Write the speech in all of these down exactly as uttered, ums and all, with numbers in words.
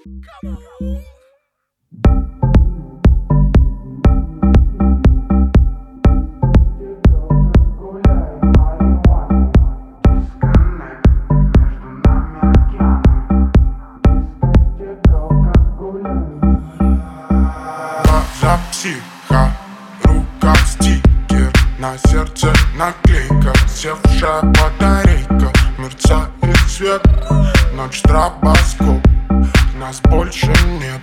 Психа, рука стикер, на сердце наклейка, севшая батарейка, мерцает свет, ночь стробоскоп, нас больше нет.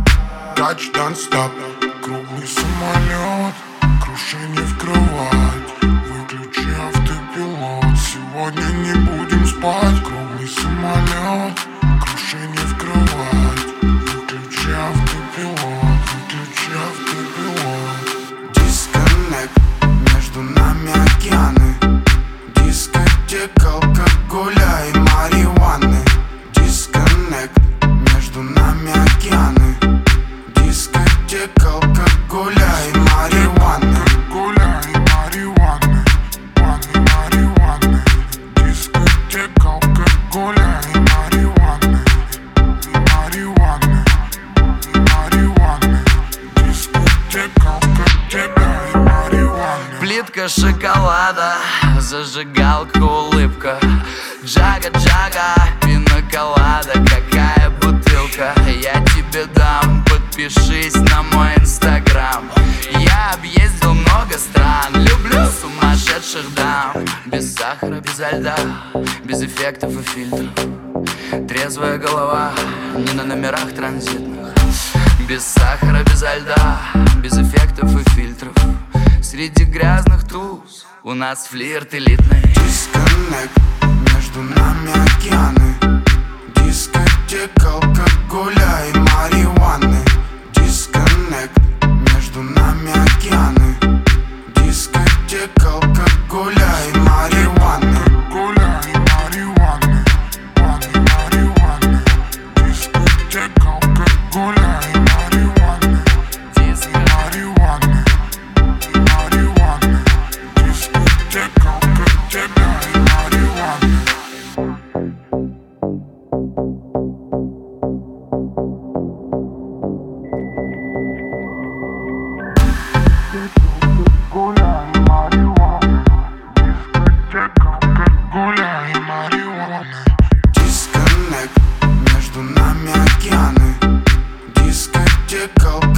Кач нон-стоп, круглый самолет, крушение в кровать, выключи автопилот, сегодня не будем спать. Круглый самолет, крушение в кровать, выключи автопилот, выключи автопилот. Дисконнект, между нами океаны, дискотека, алкоголя и марихуаны. Дисконнект, между нами океаны, дискотека, алкоголя и марихуаны. Алкоголя и марихуаны, ваны, марихуаны. Дискотека, алкоголя и марихуаны, и марихуаны, и марихуаны. Дискотека, алкоголя и марихуаны. Плитка шоколада, зажигалка, улыбка, джага-джага, пина-колада, какая бутылка. Я тебе дам, подпишись на мой инстаграм. Я объездил много стран, люблю сумасшедших дам. Без сахара, без льда, без эффектов и фильтров. Трезвая голова, не на номерах транзитных. Без сахара, без льда, без эффектов и фильтров. Среди грязных туз у нас флирт элитный. Дисконнект, между нами океаны, дискотека, алкоголя и марихуаны. Дисконнект, между нами океаны, дискотека, алкоголя и марихуаны. Алкоголя и марихуаны, ваны, марихуаны. Дискотека, алкоголя и марихуаны, Диско. марихуаны, и марихуаны. Дискотека, алкоголя и марихуаны. Алкоголя и марихуаны, дискотека, алкоголя и марихуаны. Дисконнект, между нами океаны, дискотека,